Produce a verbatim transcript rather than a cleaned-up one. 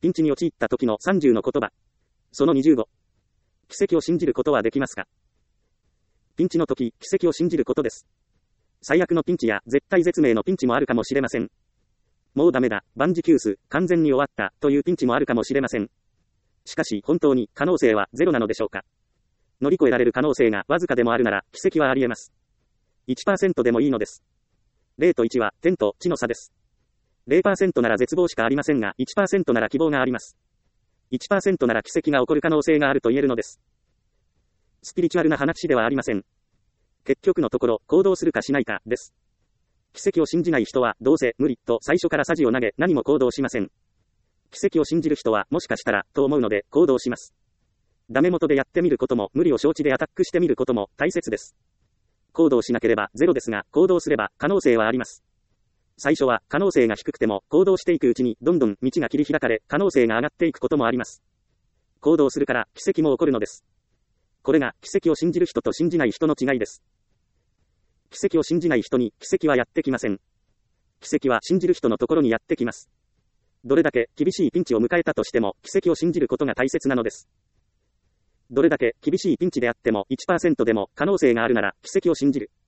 ピンチに陥った時のさんじゅうの言葉。そのにじゅうご。奇跡を信じることはできますか？ピンチの時、奇跡を信じることです。最悪のピンチや絶対絶命のピンチもあるかもしれません。もうダメだ、万事休す、完全に終わった、というピンチもあるかもしれません。しかし、本当に可能性はゼロなのでしょうか？乗り越えられる可能性がわずかでもあるなら、奇跡はあり得ます。いちパーセント でもいいのです。ゼロといちは天と地の差です。ゼロパーセント なら絶望しかありませんが、いちパーセント なら希望があります。いちパーセント なら奇跡が起こる可能性があると言えるのです。スピリチュアルな話ではありません。結局のところ、行動するかしないか、です。奇跡を信じない人は、どうせ無理、と最初から匙を投げ、何も行動しません。奇跡を信じる人は、もしかしたら、と思うので、行動します。ダメ元でやってみることも、無理を承知でアタックしてみることも、大切です。行動しなければゼロですが、行動すれば、可能性はあります。最初は、可能性が低くても、行動していくうちに、どんどん道が切り開かれ、可能性が上がっていくこともあります。行動するから、奇跡も起こるのです。これが、奇跡を信じる人と信じない人の違いです。奇跡を信じない人に、奇跡はやってきません。奇跡は信じる人のところにやってきます。どれだけ厳しいピンチを迎えたとしても、奇跡を信じることが大切なのです。どれだけ厳しいピンチであっても いちパーセント でも可能性があるなら、奇跡を信じる。